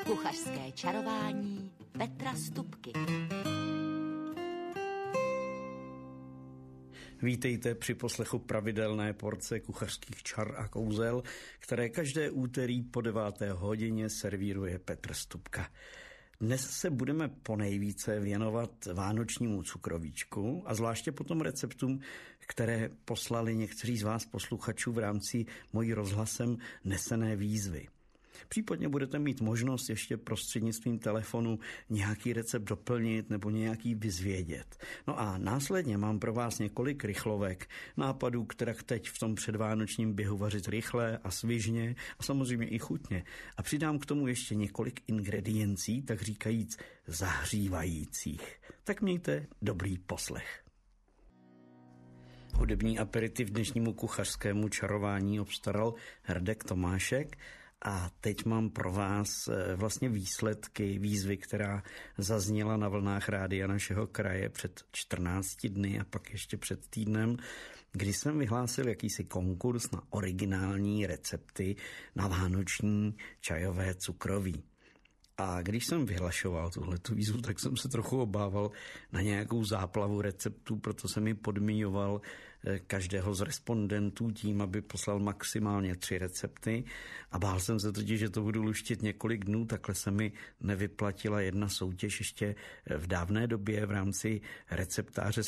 Kuchařské čarování Petra Stupky. Vítejte při poslechu pravidelné porce kuchařských čar a kouzel, které každé úterý po 9. hodině servíruje Petr Stupka. Dnes se budeme ponejvíce věnovat vánočnímu cukrovíčku a zvláště potom receptům, které poslali někteří z vás posluchačů v rámci mojí rozhlasem nesené výzvy. Případně budete mít možnost ještě prostřednictvím telefonu nějaký recept doplnit nebo nějaký vyzvědět. No a následně mám pro vás několik rychlovek, nápadů, které teď v tom předvánočním běhu vařit rychle a svižně a samozřejmě i chutně. A přidám k tomu ještě několik ingrediencí, tak říkajíc zahřívajících. Tak mějte dobrý poslech. Hudební aperitiv dnešnímu kuchařskému čarování obstaral Hrdek Tomášek. A teď mám pro vás vlastně výsledky výzvy, která zazněla na vlnách rádia našeho kraje před 14 dny a pak ještě před týdnem, kdy jsem vyhlásil jakýsi konkurs na originální recepty na vánoční čajové cukroví. A když jsem vyhlašoval tuhletu výzvu, tak jsem se trochu obával na nějakou záplavu receptů, proto jsem mi podmiňoval každého z respondentů tím, aby poslal maximálně 3 recepty a bál jsem se totiž, že to budu luštit několik dnů, takhle se mi nevyplatila jedna soutěž ještě v dávné době v rámci receptáře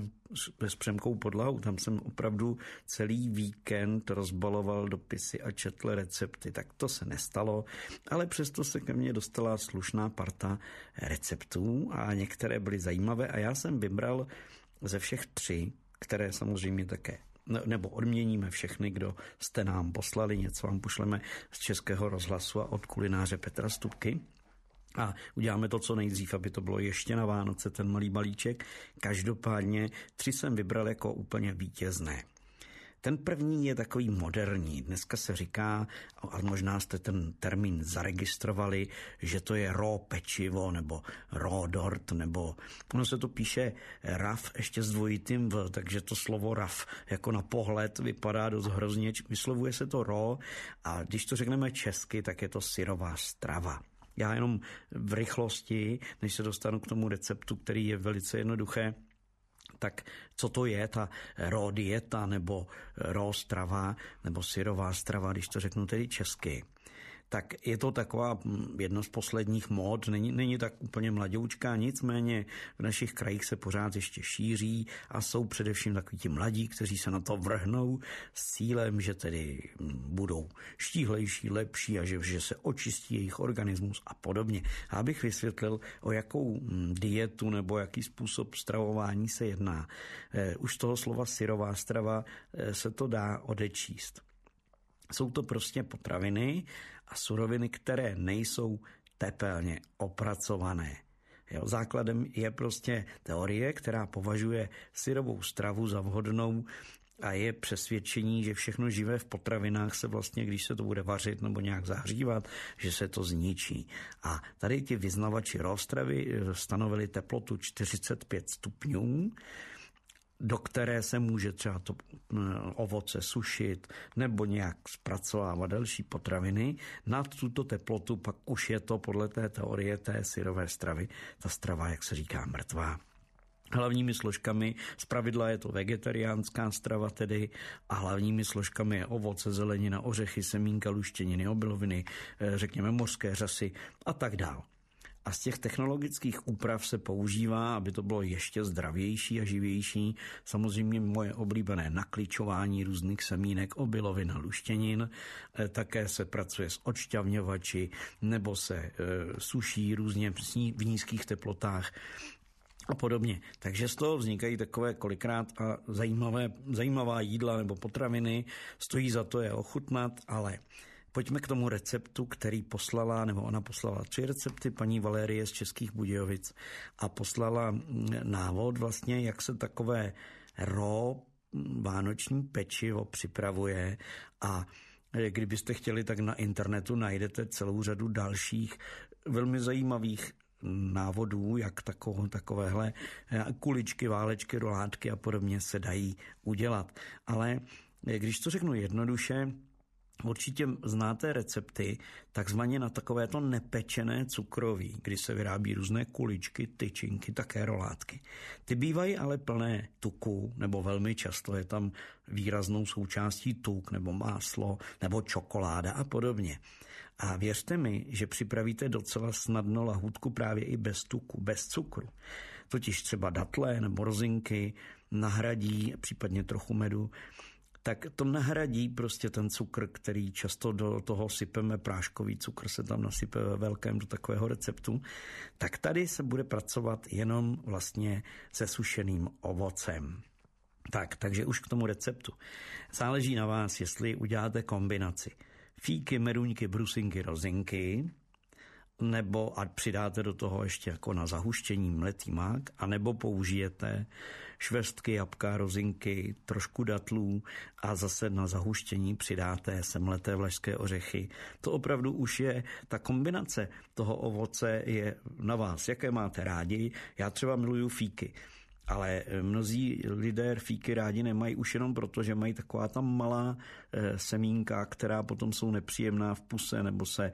s Přemkou Podlahou. Tam jsem opravdu celý víkend rozbaloval dopisy a četl recepty, tak to se nestalo, ale přesto se ke mně dostala slušná parta receptů a některé byly zajímavé a já jsem vybral ze všech 3, které samozřejmě také, nebo odměníme všechny, kdo jste nám poslali, něco vám pošleme z Českého rozhlasu a od kulináře Petra Stupky. A uděláme to co nejdřív, aby to bylo ještě na Vánoce, ten malý balíček. Každopádně 3 jsem vybral jako úplně vítězné. Ten první je takový moderní. Dneska se říká, a možná jste ten termín zaregistrovali, že to je raw pečivo nebo raw dort, nebo ono se to píše raf ještě s dvojitým v, takže to slovo raf jako na pohled vypadá dost hrozně, vyslovuje se to raw a když to řekneme česky, tak je to syrová strava. Já jenom v rychlosti, než se dostanu k tomu receptu, který je velice jednoduché, tak co to je ta raw dieta nebo raw strava nebo syrová strava, když to řeknu tedy česky. Tak je to taková jedno z posledních mód, není tak úplně mladoučká, nicméně v našich krajích se pořád ještě šíří a jsou především takoví ti mladí, kteří se na to vrhnou s cílem, že tedy budou štíhlejší, lepší a že se očistí jejich organismus a podobně. A abych vysvětlil, o jakou dietu nebo jaký způsob stravování se jedná. Už z toho slova syrová strava se to dá odečíst. Jsou to prostě potraviny a suroviny, které nejsou tepelně opracované. Základem je prostě teorie, která považuje syrovou stravu za vhodnou a je přesvědčení, že všechno živé v potravinách se vlastně, když se to bude vařit nebo nějak zahřívat, že se to zničí. A tady ti vyznavači raw stravy stanovili teplotu 45 stupňů, do které se může třeba to ovoce sušit nebo nějak zpracovávat další potraviny. Nad tuto teplotu pak už je to podle té teorie té syrové stravy, ta strava, jak se říká, mrtvá. Hlavními složkami, zpravidla je to vegetariánská strava tedy, a hlavními složkami je ovoce, zelenina, ořechy, semínka, luštěniny, obiloviny, řekněme mořské řasy a tak dál. A z těch technologických úprav se používá, aby to bylo ještě zdravější a živější, samozřejmě moje oblíbené nakličování různých semínek, obilovin a luštěnin. Také se pracuje s odšťavňovači nebo se suší různě v nízkých teplotách a podobně. Takže z toho vznikají takové kolikrát a zajímavá jídla nebo potraviny. Stojí za to je ochutnat, ale pojďme k tomu receptu, který poslala, nebo ona poslala 3 recepty, paní Valérie z Českých Budějovic, a poslala návod vlastně, jak se takové raw vánoční pečivo připravuje, a kdybyste chtěli, tak na internetu najdete celou řadu dalších velmi zajímavých návodů, jak takovéhle kuličky, válečky, rolátky a podobně se dají udělat. Ale když to řeknu jednoduše, Určitě znáte recepty takzvaně na takovéto nepečené cukroví, kdy se vyrábí různé kuličky, tyčinky, také rolátky. Ty bývají ale plné tuku, nebo velmi často je tam výraznou součástí tuk, nebo máslo, nebo čokoláda a podobně. A věřte mi, že připravíte docela snadno lahůdku právě i bez tuku, bez cukru. Totiž třeba datle nebo rozinky nahradí, případně trochu medu, tak to nahradí prostě ten cukr, který často do toho sypeme, práškový cukr se tam nasype ve velkém do takového receptu, tak tady se bude pracovat jenom vlastně se sušeným ovocem. Takže už k tomu receptu. Záleží na vás, jestli uděláte kombinaci fíky, meruňky, brusinky, rozinky, nebo a přidáte do toho ještě jako na zahuštění mletý mák, anebo použijete švestky, jabka, rozinky, trošku datlů a zase na zahuštění přidáte semleté vlašské ořechy. To opravdu už je, ta kombinace toho ovoce je na vás, jaké máte rádi. Já třeba miluju fíky, ale mnozí lidé fíky rádi nemají už jenom proto, že mají taková ta malá semínka, která potom jsou nepříjemná v puse nebo se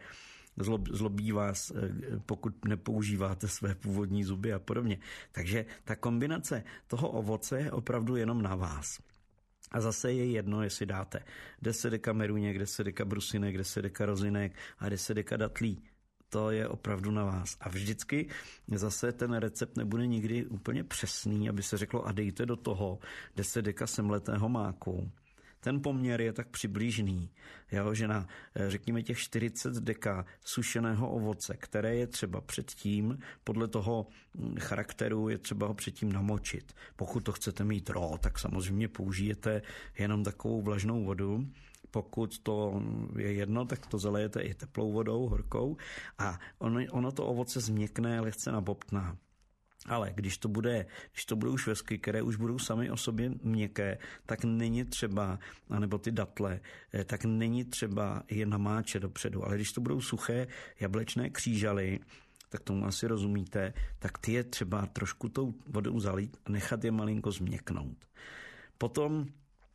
zlobí vás, pokud nepoužíváte své původní zuby a podobně. Takže ta kombinace toho ovoce je opravdu jenom na vás. A zase je jedno, jestli dáte 10 deka meruněk, 10 deka brusinek, 10 deka rozinek a 10 deka datlí. To je opravdu na vás. A vždycky zase ten recept nebude nikdy úplně přesný, aby se řeklo a dejte do toho 10 deka semletého máku. Ten poměr je tak přibližný, že na, řekněme, těch 40 deka sušeného ovoce, které je třeba předtím, podle toho charakteru je třeba ho předtím namočit. Pokud to chcete mít tak samozřejmě použijete jenom takovou vlažnou vodu. Pokud to je jedno, tak to zalejete i teplou vodou, horkou a ono to ovoce změkne, lehce nabobtná. Ale když to budou švestky, které už budou sami o sobě měkké, tak není třeba, anebo ty datle, tak není třeba je namáčet dopředu. Ale když to budou suché jablečné křížaly, tak tomu asi rozumíte, tak ty je třeba trošku tou vodou zalít a nechat je malinko změknout. Potom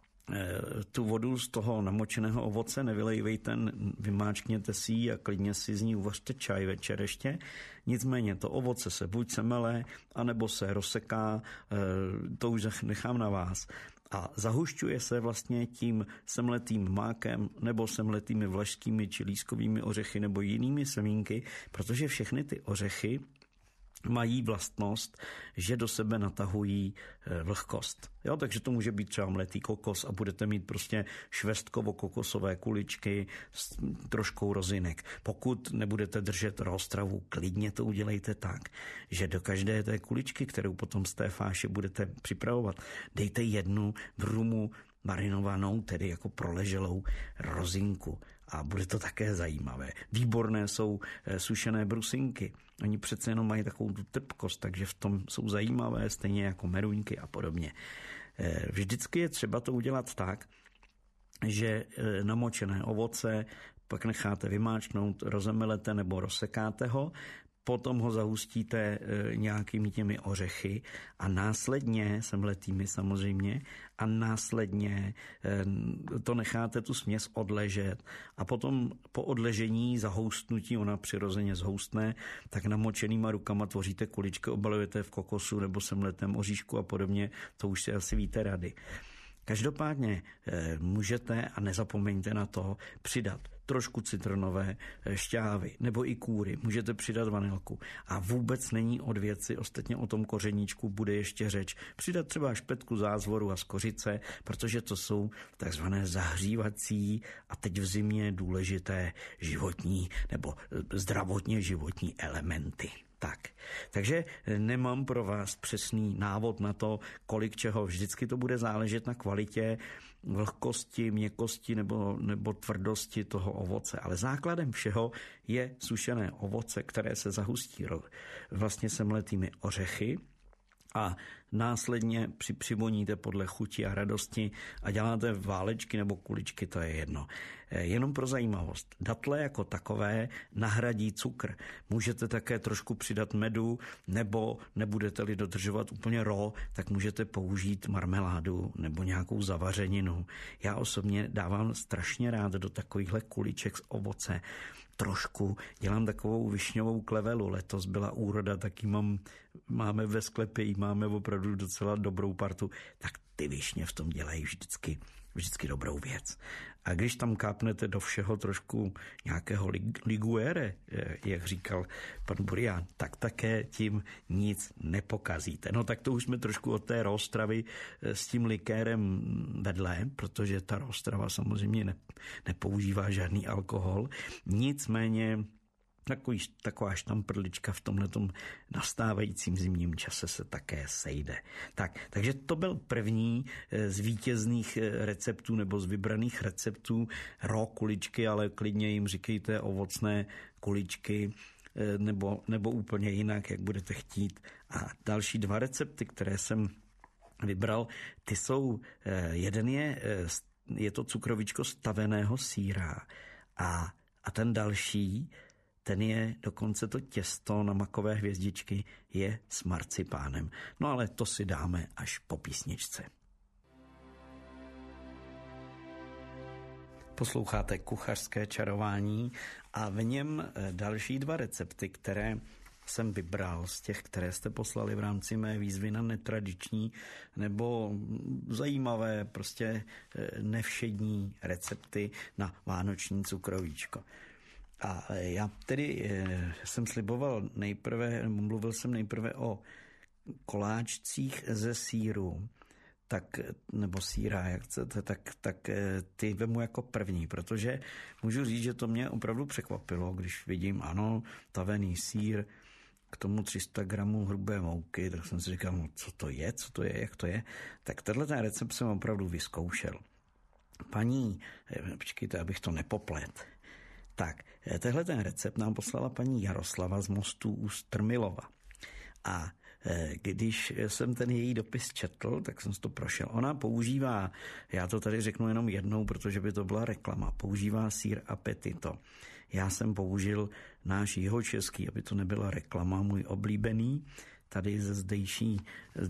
tu vodu z toho namočeného ovoce nevylejvejte, vymáčkněte si ji a klidně si z ní uvařte čaj večer ještě. Nicméně to ovoce se buď semele, anebo se rozseká, to už nechám na vás. A zahušťuje se vlastně tím semletým mákem nebo semletými vlašskými či lískovými ořechy nebo jinými semínky, protože všechny ty ořechy mají vlastnost, že do sebe natahují vlhkost. Takže to může být třeba mletý kokos a budete mít prostě švestkovo-kokosové kuličky s troškou rozinek. Pokud nebudete držet roztravu, klidně to udělejte tak, že do každé té kuličky, kterou potom z té fáše budete připravovat, dejte jednu v rumu marinovanou, tedy jako proleželou rozinku. A bude to také zajímavé. Výborné jsou sušené brusinky. Oni přece jenom mají takovou tu trpkost, takže v tom jsou zajímavé, stejně jako meruňky a podobně. Vždycky je třeba to udělat tak, že namočené ovoce pak necháte vymáčknout, rozemelete nebo rozsekáte ho, potom ho zahustíte nějakými těmi ořechy a následně, semletými samozřejmě, a následně to necháte tu směs odležet a potom po odležení, zahoustnutí, ona přirozeně zhoustne, tak namočenýma rukama tvoříte kuličky, obalujete v kokosu nebo semletém oříšku a podobně, to už si asi víte rady. Každopádně můžete, a nezapomeňte na to, přidat trošku citronové šťávy nebo i kůry, můžete přidat vanilku a vůbec není od věci, ostatně o tom kořeníčku bude ještě řeč, přidat třeba špetku zázvoru a skořice, protože to jsou takzvané zahřívací a teď v zimě důležité životní nebo zdravotně životní elementy. Takže nemám pro vás přesný návod na to, kolik čeho. Vždycky to bude záležet na kvalitě, vlhkosti, měkkosti nebo tvrdosti toho ovoce. Ale základem všeho je sušené ovoce, které se zahustí vlastně semletými ořechy. A následně přivoníte podle chuti a radosti a děláte válečky nebo kuličky, to je jedno. Jenom pro zajímavost. Datle jako takové nahradí cukr. Můžete také trošku přidat medu, nebo nebudete-li dodržovat úplně raw, tak můžete použít marmeládu nebo nějakou zavařeninu. Já osobně dávám strašně rád do takovýchhle kuliček z ovoce. Trošku dělám takovou višňovou klevelu. Letos byla úroda, taky máme ve sklepě, máme opravdu docela dobrou partu. Tak ty višně v tom dělají vždycky dobrou věc. A když tam kápnete do všeho trošku nějakého liguere, jak říkal pan Burian, tak také tím nic nepokazíte. No tak to už jsme trošku od té rostravy s tím likérem vedle, protože ta rostrava samozřejmě nepoužívá žádný alkohol. Nicméně taková štamprlička v tomhletom nastávajícím zimním čase se také sejde. Takže to byl první z vítězných receptů nebo z vybraných receptů raw kuličky, ale klidně jim říkejte ovocné kuličky nebo úplně jinak, jak budete chtít. A další 2 recepty, které jsem vybral, ty jsou, jeden je to cukrovíčko z taveného sýra a ten další, ten je dokonce to těsto na makové hvězdičky je s marcipánem. No ale to si dáme až po písničce. Posloucháte Kuchařské čarování a v něm další 2 recepty, které jsem vybral z těch, které jste poslali v rámci mé výzvy na netradiční nebo zajímavé, prostě nevšední recepty na vánoční cukrovíčko. A já tedy jsem sliboval mluvil jsem nejprve o koláčcích ze sýru, nebo sýra, jak chcete, tak ty vemu jako první, protože můžu říct, že to mě opravdu překvapilo, když vidím, ano, tavený sýr, k tomu 300 gramů hrubé mouky, tak jsem si říkal, no, co to je, jak to je. Tak tenhle recept jsem opravdu vyzkoušel. Počkejte, abych to nepoplet. Tak, tenhle ten recept nám poslala paní Jaroslava z Mostu u Strmilova. A když jsem ten její dopis četl, tak jsem si to prošel. Ona používá, já to tady řeknu jenom jednou, protože by to byla reklama, používá sýr Appetito. Já jsem použil náš jihočeský, aby to nebyla reklama, můj oblíbený, tady ze zdejší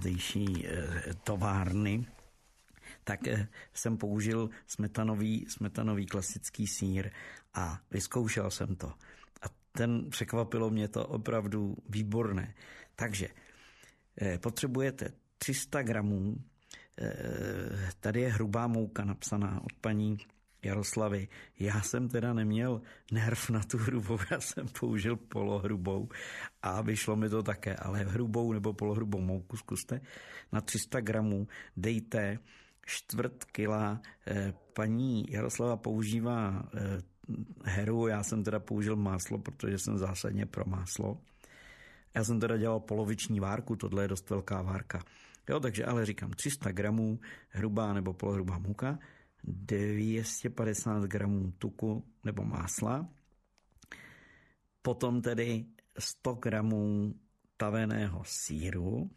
továrny, tak jsem použil smetanový klasický sýr a vyzkoušel jsem to. A překvapilo mě to opravdu výborné. Takže potřebujete 300 gramů, tady je hrubá mouka napsaná od paní Jaroslavy. Já jsem teda neměl nerv na tu hrubou, já jsem použil polohrubou a vyšlo mi to také, ale hrubou nebo polohrubou mouku zkuste. Na 300 gramů dejte 1/4 kila, paní Jaroslava používá heru, já jsem teda použil máslo, protože jsem zásadně pro máslo. Já jsem teda dělal poloviční várku, tohle je dost velká várka. Jo, takže ale říkám 300 gramů hrubá nebo polohrubá mouka, 250 gramů tuku nebo másla, potom tedy 100 gramů taveného sýru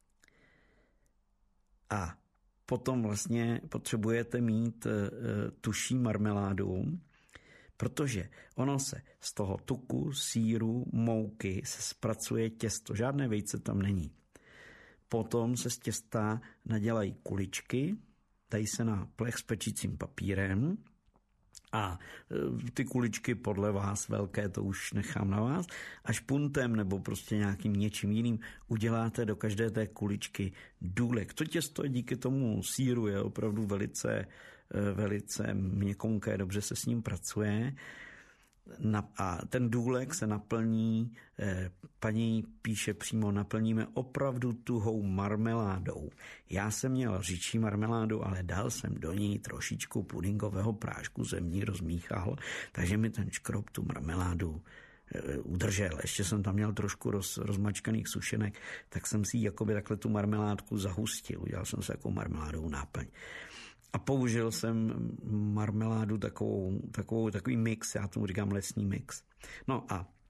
a potom vlastně potřebujete mít tuší marmeládu, protože ono se z toho tuku, sýru, mouky se zpracuje těsto. Žádné vejce tam není. Potom se z těsta nadělají kuličky, dají se na plech s pečícím papírem a ty kuličky podle vás velké, to už nechám na vás, a špuntem nebo prostě nějakým něčím jiným uděláte do každé té kuličky důlek. To těsto díky tomu sýru je opravdu velice měkké, dobře se s ním pracuje. A ten důlek se naplní, paní píše přímo, naplníme opravdu tuhou marmeládou. Já jsem měl říčí marmeládu, ale dal jsem do ní trošičku pudingového prášku, zemní rozmíchal, takže mi ten škrob tu marmeládu udržel. Ještě jsem tam měl trošku rozmačkaných sušenek, tak jsem si jakoby takhle tu marmeládku zahustil. Udělal jsem se jako marmeládovou náplň. A použil jsem marmeládu takový mix, já tomu říkám lesní mix. No a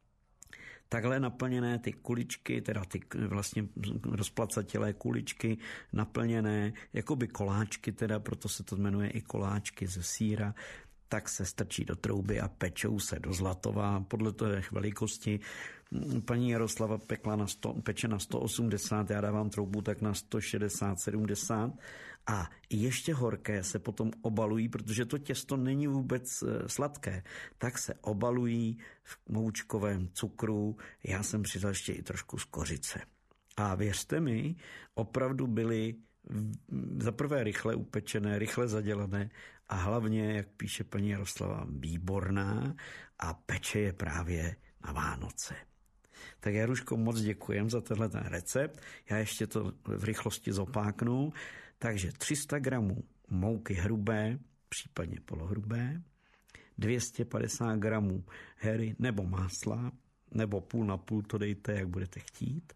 Takhle naplněné ty kuličky, teda ty vlastně rozplacatělé kuličky, naplněné jakoby koláčky, teda proto se to jmenuje i koláčky ze sýra, tak se strčí do trouby a pečou se do zlatova podle té velikosti. Paní Jaroslava peče na 180, já dávám troubu tak na 160, 70 a ještě horké se potom obalují, protože to těsto není vůbec sladké, tak se obalují v moučkovém cukru, já jsem přidal ještě i trošku z kořice. A věřte mi, opravdu byly za prvé rychle upečené, rychle zadělané a hlavně, jak píše paní Jaroslava, výborná a peče je právě na Vánoce. Tak Jaruško, moc děkujem za tenhle ten recept. Já ještě to v rychlosti zopáknu. Takže 300 gramů mouky hrubé, případně polohrubé, 250 gramů hery nebo másla, nebo půl na půl, to dejte, jak budete chtít.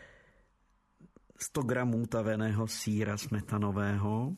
100 gramů taveného sýra smetanového,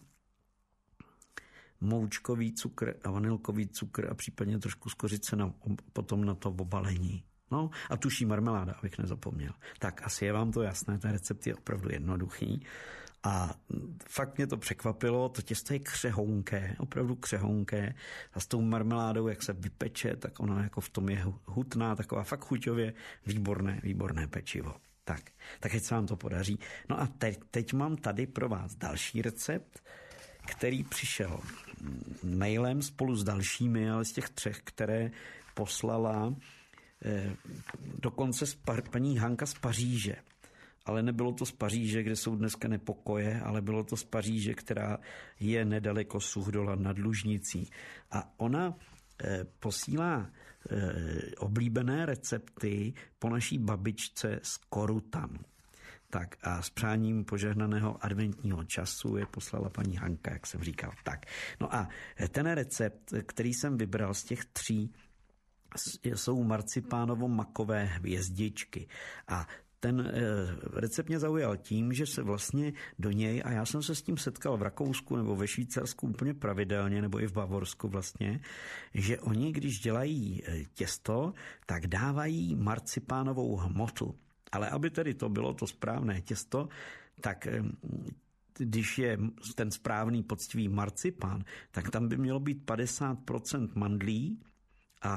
moučkový cukr a vanilkový cukr a případně trošku z kořice potom na to obalení. No a tuší marmeláda, abych nezapomněl. Tak asi je vám to jasné, ten recept je opravdu jednoduchý. A fakt mě to překvapilo, to těsto je křehounké, opravdu křehounké. A s tou marmeládou, jak se vypeče, tak ono jako v tom je hutná, taková fakt chuťově výborné pečivo. Tak ať se vám to podaří. No a teď mám tady pro vás další recept, který přišel mailem spolu s dalšími, ale z těch 3, které poslala dokonce paní Hanka z Paříže. Ale nebylo to z Paříže, kde jsou dneska nepokoje, ale bylo to z Paříže, která je nedaleko Suchdola nad Lužnicí. A ona posílá oblíbené recepty po naší babičce z Korutan. Tak a s přáním požehnaného adventního času je poslala paní Hanka, jak jsem říkal. Tak. No a ten recept, který jsem vybral z těch 3, jsou marcipánovo-makové hvězdičky. A ten recept mě zaujal tím, že se vlastně do něj, a já jsem se s tím setkal v Rakousku nebo ve Švýcarsku úplně pravidelně, nebo i v Bavorsku vlastně, že oni, když dělají těsto, tak dávají marcipánovou hmotu. Ale aby tedy to bylo to správné těsto, tak když je ten správný poctivý marcipán, tak tam by mělo být 50% mandlí a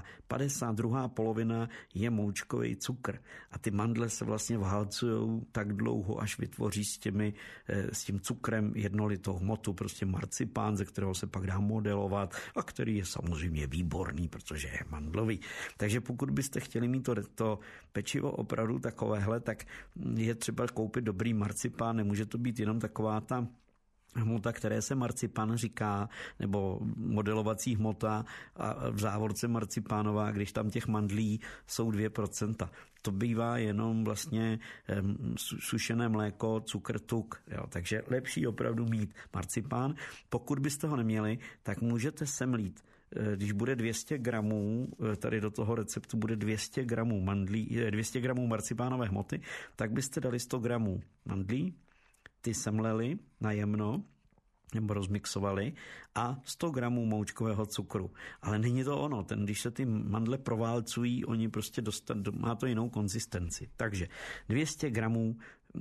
52% je moučkový cukr. A ty mandle se vlastně vhalcujou tak dlouho, až vytvoří s tím cukrem jednolitou hmotu, prostě marcipán, ze kterého se pak dá modelovat a který je samozřejmě výborný, protože je mandlový. Takže pokud byste chtěli mít to pečivo opravdu takovéhle, tak je třeba koupit dobrý marcipán, nemůže to být jenom taková ta hmota, které se marcipán říká, nebo modelovací hmota a v závorce marcipánová, když tam těch mandlí jsou 2%. To bývá jenom vlastně sušené mléko, cukr, tuk. Jo. Takže lepší opravdu mít marcipán. Pokud byste ho neměli, tak můžete semlít. Když bude 200 gramů, tady do toho receptu bude 200 gramů mandlí, 200 gramů marcipánové hmoty, tak byste dali 100 gramů mandlí, ty semleli najemno, nebo rozmixovali a 100 gramů moučkového cukru. Ale není to ono, když se ty mandle proválcují, oni prostě má to jinou konzistenci. Takže 200 gramů,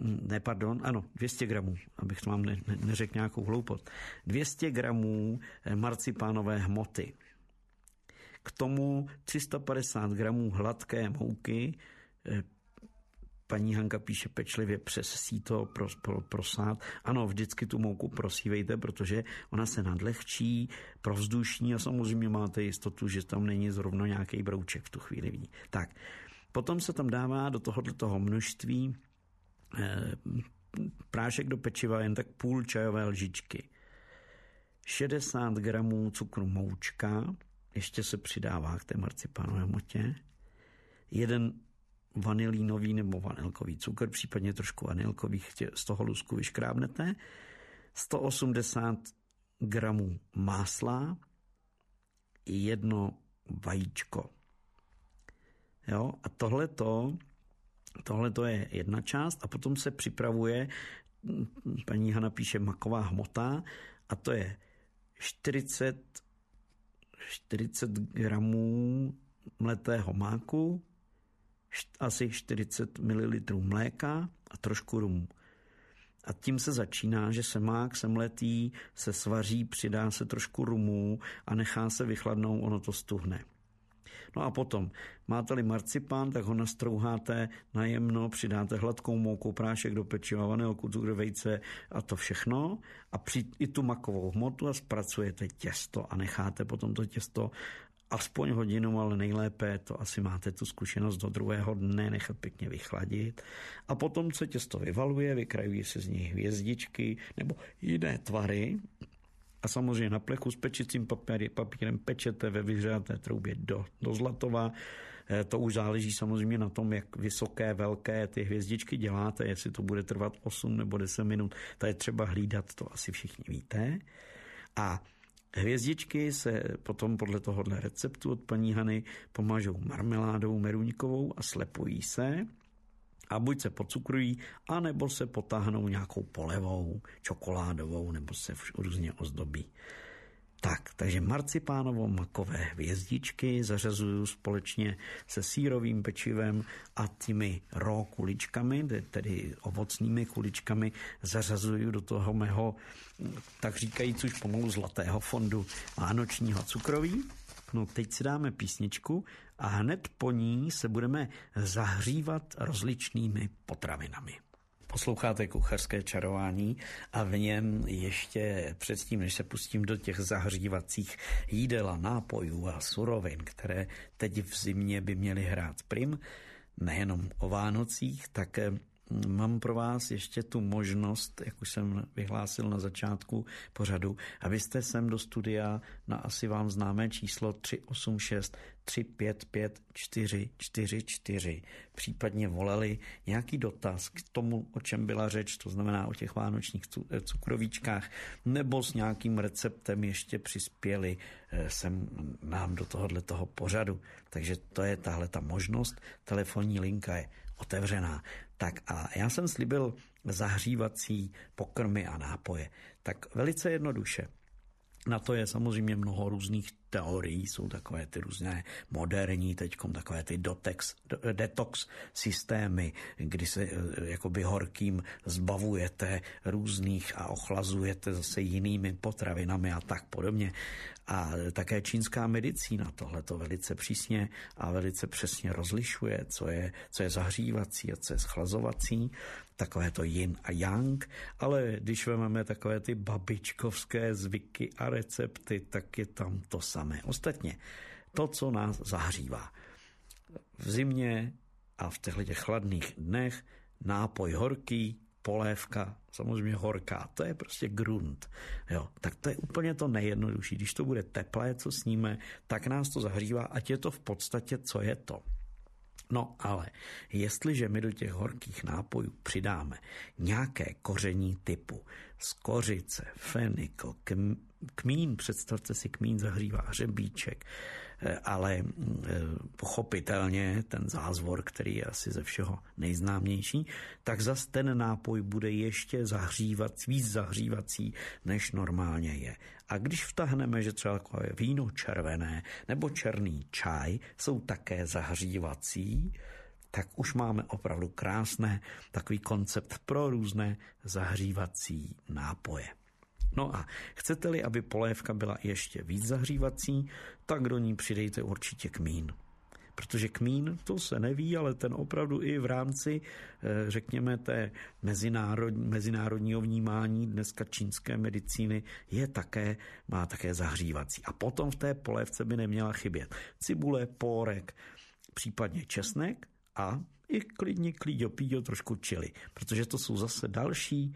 200 gramů, abych to vám neřekl nějakou hloupost. 200 gramů marcipánové hmoty. K tomu 350 gramů hladké mouky, paní Hanka píše pečlivě přes síto prosát. Ano, vždycky tu mouku prosívejte, protože ona se nadlehčí, provzdušní a samozřejmě máte jistotu, že tam není zrovna nějaký brouček v tu chvíli. Tak, potom se tam dává do tohoto množství prášek do pečiva jen tak půl čajové lžičky. 60 gramů cukru moučka, ještě se přidává k té marcipánové hmotě. 1 vanilínový nebo vanilkový cukr, případně trošku vanilkových z toho lusku vyškrábnete, 180 gramů másla, 1 vajíčko. Jo? A tohleto je jedna část a potom se připravuje, paní Hana píše maková hmota a to je 40 gramů mletého máku, asi 40 ml mléka a trošku rumu. A tím se začíná, že semák semletý se svaří, přidá se trošku rumu a nechá se vychladnout, ono to stuhne. No a potom, máte-li marcipán, tak ho nastrouháte najemno, přidáte hladkou mouku, prášek do pečiva, vanilku, cukr, vejce a to všechno a i tu makovou hmotu a zpracujete těsto a necháte potom to těsto aspoň hodinu, ale nejlépe, to asi máte tu zkušenost do druhého dne, nechat pěkně vychladit. A potom se těsto vyvaluje, vykrajují se z nich hvězdičky nebo jiné tvary. A samozřejmě na plechu s pečicím papírem pečete ve vyhřáté troubě do zlatova. To už záleží samozřejmě na tom, jak vysoké, velké ty hvězdičky děláte, jestli to bude trvat 8 nebo 10 minut. To je třeba hlídat, to asi všichni víte. A hvězdičky se potom podle tohohle receptu od paní Hany pomažou marmeládou meruňkovou a slepují se a buď se pocukrují, anebo se potáhnou nějakou polevou, čokoládovou, nebo se různě ozdobí. Takže marcipánovo-makové hvězdičky zařazuju společně se sýrovým pečivem a těmi raw kuličkami, tedy ovocnými kuličkami, zařazuju do toho mého, tak říkajíc už pomalu zlatého fondu vánočního cukroví. No teď si dáme písničku a hned po ní se budeme zahřívat rozličnými potravinami. Posloucháte Kuchařské čarování a v něm ještě předtím, než se pustím do těch zahřívacích jídel a nápojů a surovin, které teď v zimě by měly hrát prim, nejenom o Vánocích, tak mám pro vás ještě tu možnost, jak už jsem vyhlásil na začátku pořadu, abyste sem do studia na asi vám známé číslo 386 355 444 případně volali nějaký dotaz k tomu, o čem byla řeč, to znamená o těch vánočních cukrovíčkách, nebo s nějakým receptem ještě přispěli sem nám do tohoto pořadu. Takže to je tahle ta možnost, telefonní linka je otevřená. Tak a já jsem slíbil zahřívací pokrmy a nápoje. Tak velice jednoduše. Na to je samozřejmě mnoho různých teorií, jsou takové ty různé moderní, teďkom takové ty detox systémy, kdy se jakoby horkým zbavujete různých a ochlazujete zase jinými potravinami a tak podobně. A také čínská medicína tohle to velice přísně a velice přesně rozlišuje, co je zahřívací a co je schlazovací. Takové to yin a yang, ale když vezmeme takové ty babičkovské zvyky a recepty, tak je tam to samé. Ostatně to, co nás zahřívá. V zimě a v těchto chladných dnech nápoj horký, polévka, samozřejmě horká, to je prostě grunt. Jo, tak to je úplně to nejjednodušší. Když to bude teplé, co sníme, tak nás to zahřívá, ať je to v podstatě, co je to. No ale jestliže my do těch horkých nápojů přidáme nějaké koření typu skořice, fenikl, kmín, představte si, kmín zahřívá hřebíček, ale pochopitelně ten zázvor, který je asi ze všeho nejznámější, tak zas ten nápoj bude ještě víc zahřívací, než normálně je. A když vtahneme, že třeba takové víno červené nebo černý čaj jsou také zahřívací, tak už máme opravdu krásné takový koncept pro různé zahřívací nápoje. No a chcete-li, aby polévka byla ještě víc zahřívací, tak do ní přidejte určitě kmín. Protože kmín, to se neví, ale ten opravdu i v rámci, řekněme, té mezinárodního vnímání dneska čínské medicíny má také zahřívací. A potom v té polévce by neměla chybět cibule, pórek, případně česnek a i klidně klíďo, trošku chili, protože to jsou zase další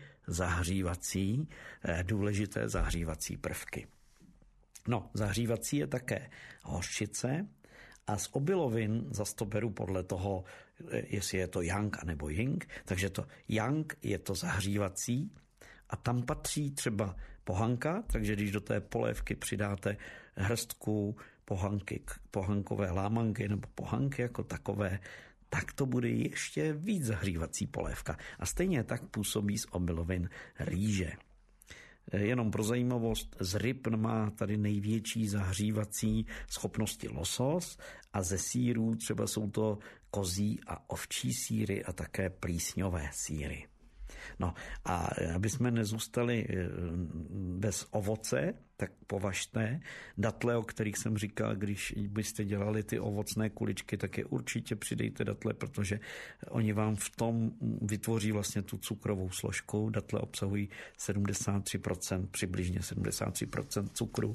důležité zahřívací prvky. No, zahřívací je také hořčice a z obilovin zase to beru podle toho, jestli je to yang nebo ying, takže to yang je to zahřívací a tam patří třeba pohanka, takže když do té polévky přidáte hrstku pohankové lámanky nebo pohanky jako takové, tak to bude ještě víc zahřívací polévka. A stejně tak působí z obilovin rýže. Jenom pro zajímavost, z ryb má tady největší zahřívací schopnosti losos a ze sýrů třeba jsou to kozí a ovčí sýry a také plísňové sýry. No a aby jsme nezůstali bez ovoce, tak považte datle, o kterých jsem říkal, když byste dělali ty ovocné kuličky, tak je určitě přidejte datle, protože oni vám v tom vytvoří vlastně tu cukrovou složku. Datle obsahují 73%, přibližně 73% cukru.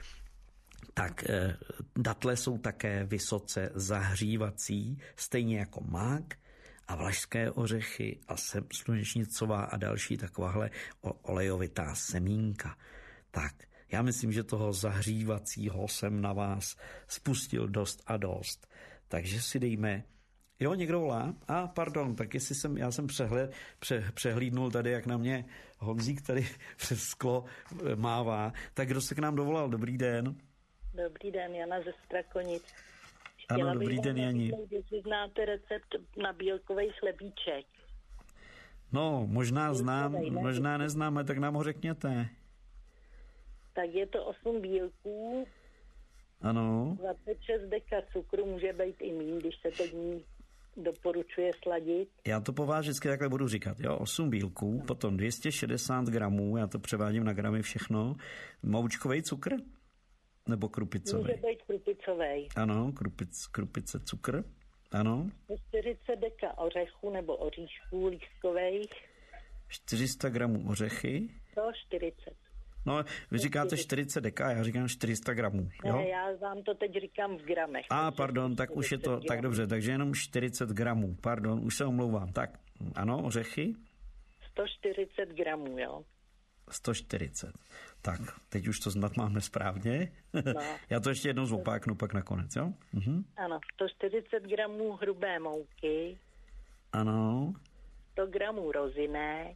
Tak datle jsou také vysoce zahřívací, stejně jako mák a vlašské ořechy a slunečnicová a další takováhle olejovitá semínka. Tak, já myslím, že toho zahřívacího jsem na vás spustil dost a dost. Takže si dejme... Jo, někdo volá? Pardon, tak jestli já jsem přehlídnul tady, jak na mě Honzík tady přes sklo mává. Tak kdo se k nám dovolal? Dobrý den. Dobrý den, Jana ze Strakonic. Ano, dobrý den, Jani. Jestli znáte recept na bílkový chlebíček. No, možná znám, možná neznáme, tak nám ho řekněte. Tak je to 8 bílků. Ano. 26 deka cukru, může být i míň, když se to ní doporučuje sladit. Já to po vás vždycky takhle budu říkat. Jo, 8 bílků, potom 260 gramů, já to převádím na gramy všechno. Moučkovej cukr? Nebo krupicový? Může být krupicový. Ano, krupice cukr. Ano. 40 deka ořechů nebo oříšků lístkových. 400 gramů ořechy. 140. No, vy říkáte 40 deka, já říkám 400 gramů. Jo? Ne, já vám to teď říkám v gramech. Pardon, tak už je to, gramů. Tak dobře, takže jenom 40 gramů, pardon, už se omlouvám. Tak, ano, ořechy? 140 gramů, jo. 140. Tak, teď už to snad máme správně. No. Já to ještě jednou zopáknu pak nakonec, jo? Ano, 140 gramů hrubé mouky. Ano. 100 gramů rozinek.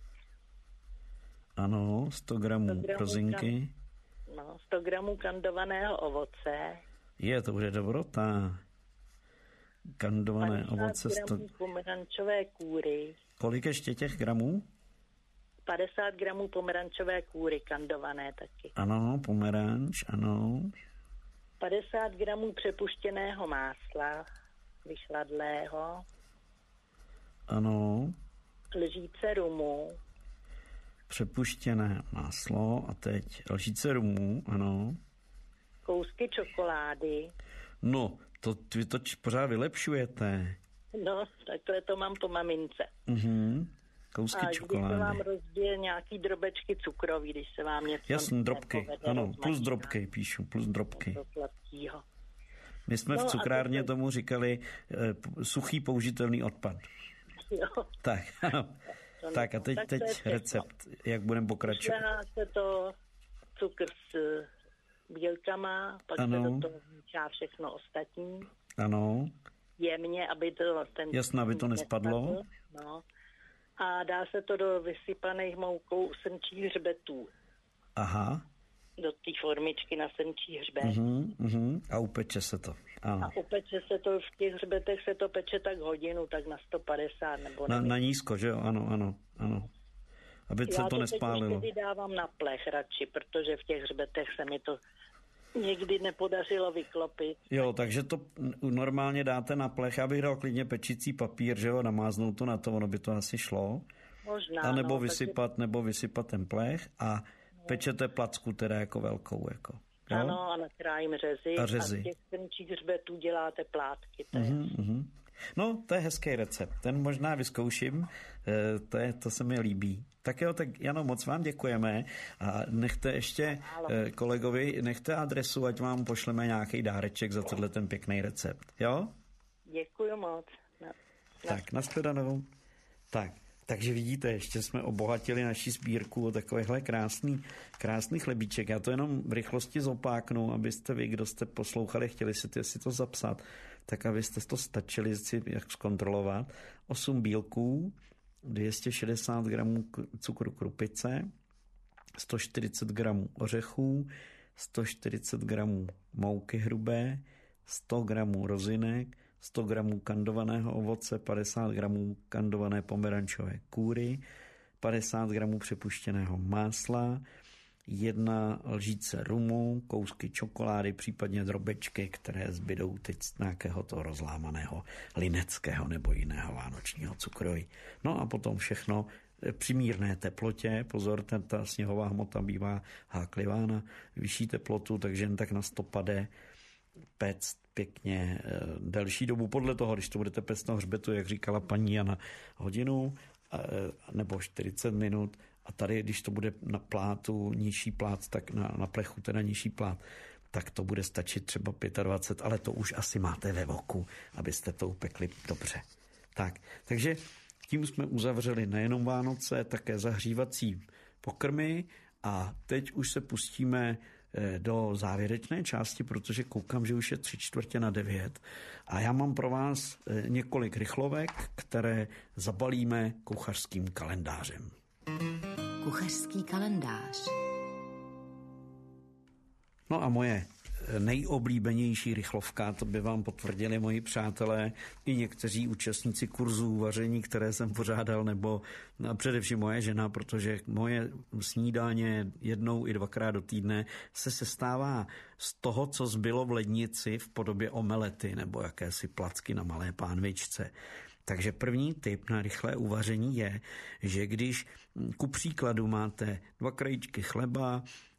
Ano, 100 gramů rozinky. 100 gramů kandovaného ovoce. To už je dobrota. Kandované ovoce. 50 gramů pomerančové kůry. Kolik ještě těch gramů? 50 gramů pomerančové kůry, kandované taky. Ano, pomeranč, ano. 50 gramů přepuštěného másla, vyšladlého. Ano. Lžíce rumu. Přepuštěné máslo a teď lžíce rumu, ano. Kousky čokolády. No, vy to pořád vylepšujete. No, takhle to mám po mamince. Kousky čokolády. A když se vám rozbije nějaký drobečky cukroví, když se vám něco... Jasný, drobky, ano, plus drobky, píšu, plus drobky. My jsme v cukrárně tomu říkali suchý použitelný odpad. Jo. Tak, ano. Tak a teď recept, jak budeme pokračovat. Šlehá se to cukr s bílkama, pak se do toho míchá všechno ostatní. Ano. Jemně, aby to... Jasně, aby to nespadlo. No. A dá se to do vysypaných moukou srnčích hřbetů. Aha. Do té formičky na srnčí hřbet. A upeče se to. Ano. A upeče se to, v těch hřbetech se to peče tak hodinu, tak na 150 nebo na nízko, že jo? Ano. Aby se to nespálilo. Já to teď dávám na plech radši, protože v těch hřbetech se mi to někdy nepodařilo vyklopit. Jo, takže to normálně dáte na plech. Já bych dal klidně pečicí papír, že jo, namáznout to na to, ono by to asi šlo. Možná, a nebo vysypat ten plech a pečete placku teda jako velkou, jako. Jo? Ano, a nakrájím řezy. A z těch srnčích hřbetů děláte plátky. No, to je hezký recept. Ten možná vyzkouším. To se mi líbí. Tak jo, tak Jano, moc vám děkujeme a nechte ještě kolegovi, nechte adresu, ať vám pošleme nějaký dáreček za tenhle ten pěkný recept. Jo? Děkuju moc. Tak, nashledanou. Takže vidíte, ještě jsme obohatili naši sbírku o takovýhle krásný chlebíček. Já to jenom v rychlosti zopáknu, abyste vy, kdo jste poslouchali, chtěli si to zapsat, tak abyste to stačili si jak zkontrolovat. 8 bílků, 260 gramů cukru krupice, 140 gramů ořechů, 140 gramů mouky hrubé, 100 gramů rozinek, 100 gramů kandovaného ovoce, 50 gramů kandované pomerančové kůry, 50 gramů přepuštěného másla, 1 lžíce rumu, kousky čokolády, případně drobečky, které zbydou teď z nějakého toho rozlámaného lineckého nebo jiného vánočního cukroví. No a potom všechno při mírné teplotě. Pozor, ta sněhová hmota bývá háklivá na vyšší teplotu, takže jen tak na stopade péct pěkně delší dobu. Podle toho, když to budete péct na hřbetu, jak říkala paní Jana, hodinu nebo 40 minut. A tady, když to bude na plátu, nižší plát, tak na plechu teda nižší plát, tak to bude stačit třeba 25, ale to už asi máte ve voku, abyste to upekli dobře. Takže tím jsme uzavřeli nejenom Vánoce, také zahřívací pokrmy a teď už se pustíme do závěrečné části, protože koukám, že už je 8:45 a já mám pro vás několik rychlovek, které zabalíme kuchařským kalendářem. Kuchařský kalendář. No a moje nejoblíbenější rychlovka, to by vám potvrdili moji přátelé i někteří účastníci kurzů vaření, které jsem pořádal, nebo především moje žena, protože moje snídaně 1 i 2krát do týdne se sestává z toho, co zbylo v lednici v podobě omelety nebo jakési placky na malé pánvičce. Takže první tip na rychlé uvaření je, že když ku příkladu máte 2 krajíčky chleba,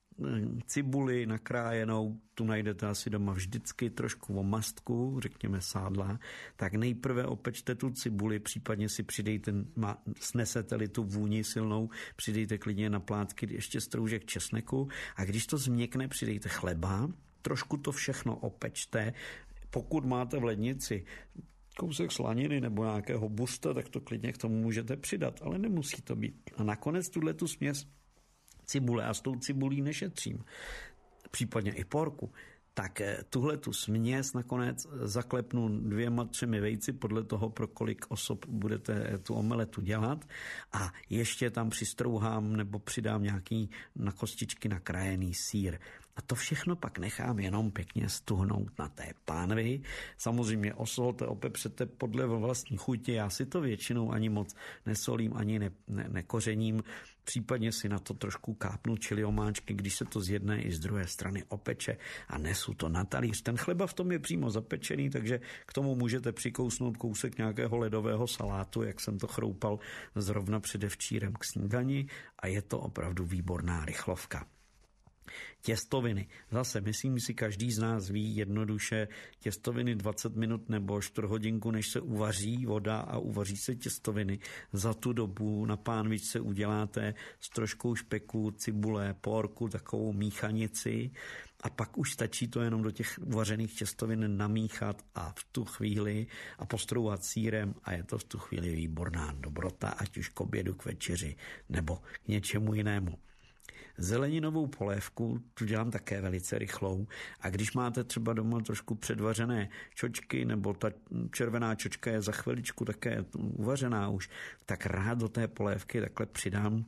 cibuli nakrájenou, tu najdete asi doma vždycky, trošku omastku, řekněme sádla, tak nejprve opečte tu cibuli, případně si přidejte, snesete-li tu vůni silnou, přidejte klidně na plátky ještě stroužek česneku a když to změkne, přidejte chleba, trošku to všechno opečte, pokud máte v lednici kousek slaniny nebo nějakého busta, tak to klidně k tomu můžete přidat, ale nemusí to být. A nakonec tu směs cibule, a s tou cibulí nešetřím, případně i porku, tak tuhle tu směs nakonec zaklepnu 2-3 vejci podle toho, pro kolik osob budete tu omeletu dělat a ještě tam přistrouhám nebo přidám nějaký na kostičky nakrájený sýr. A to všechno pak nechám jenom pěkně stuhnout na té pánvi. Samozřejmě osolte, opepřete podle vlastní chuti. Já si to většinou ani moc nesolím, ani nekořením. Případně si na to trošku kápnu čili omáčky, když se to z jedné i z druhé strany opeče a nesu to na talíř. Ten chleba v tom je přímo zapečený, takže k tomu můžete přikousnout kousek nějakého ledového salátu, jak jsem to chroupal zrovna předevčírem k snídani a je to opravdu výborná rychlovka. Těstoviny. Zase, myslím si, každý z nás ví jednoduše těstoviny 20 minut nebo 4 hodinku, než se uvaří voda a uvaří se těstoviny. Za tu dobu na pánvičce uděláte s troškou špeku, cibule, porku, takovou míchanici a pak už stačí to jenom do těch uvařených těstovin namíchat a v tu chvíli a postrouhat sýrem a je to v tu chvíli výborná dobrota, ať už k obědu, k večeři nebo k něčemu jinému. Zeleninovou polévku tu dělám také velice rychlou a když máte třeba doma trošku předvařené čočky nebo ta červená čočka je za chviličku také uvařená už, tak rád do té polévky takhle přidám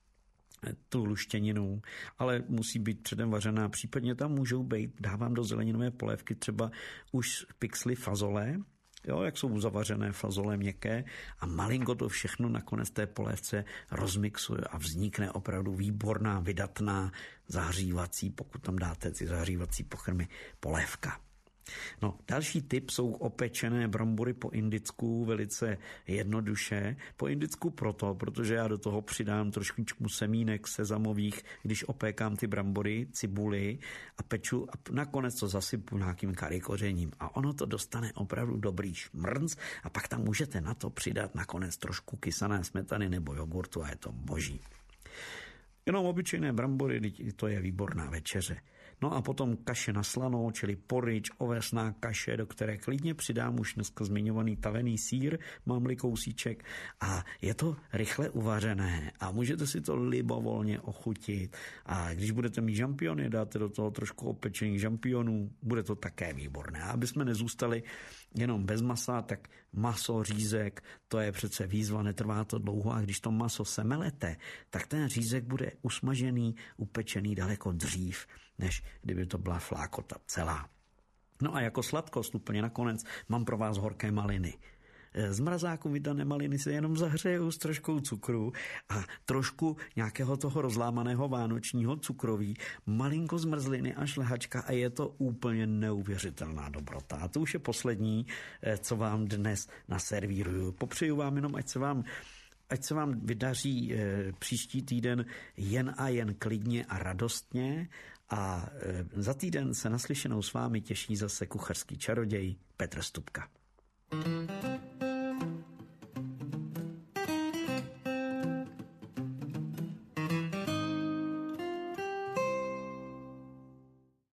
tu luštěninu, ale musí být předem vařená. Případně tam můžou být, dávám do zeleninové polévky třeba už pixely fazole, jo, jak jsou zavařené fazole měkké a malinko to všechno nakonec té polévce rozmixuje a vznikne opravdu výborná, vydatná zahřívací, pokud tam dáte ty zahřívací pokrmy, polévka. No, další tip jsou opečené brambory po indicku, velice jednoduše. Po indicku protože já do toho přidám trošičku semínek sezamových, když opékám ty brambory, cibuli a peču a nakonec to zasypu nějakým kari kořením. A ono to dostane opravdu dobrý šmrnc a pak tam můžete na to přidat nakonec trošku kysané smetany nebo jogurtu a je to boží. Jenom obyčejné brambory, to je výborná večeře. No a potom kaše na slano, čili porridge, ovesná kaše, do které klidně přidám už dneska zmiňovaný tavený sýr, mám-li kousíček a je to rychle uvařené a můžete si to libovolně ochutit a když budete mít žampiony, dáte do toho trošku opečených žampionů, bude to také výborné. A aby jsme nezůstali jenom bez masa, tak maso, řízek, to je přece výzva, netrvá to dlouho a když to maso semelete, tak ten řízek bude usmažený, upečený daleko dřív, než kdyby to byla flákota celá. No a jako sladkost úplně nakonec mám pro vás horké maliny. Z mrazáku vydané maliny se jenom zahřejou s troškou cukru a trošku nějakého toho rozlámaného vánočního cukroví, malinko zmrzliny a šlehačka a je to úplně neuvěřitelná dobrota. A to už je poslední, co vám dnes naservíruju. Popřeju vám jenom, ať se vám vydaří příští týden jen a jen klidně a radostně a za týden se naslyšenou s vámi těší zase kuchařský čaroděj Petr Stupka.